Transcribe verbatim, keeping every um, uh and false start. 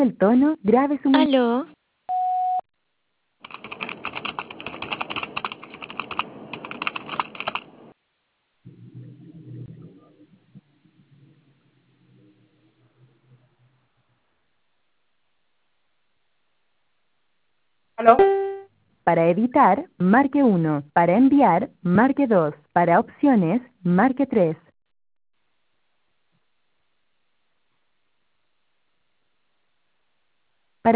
el tono, grabe su mensaje. ¿Aló? ¿Aló? Para editar, marque uno. Para enviar, marque dos. Para opciones, marque tres.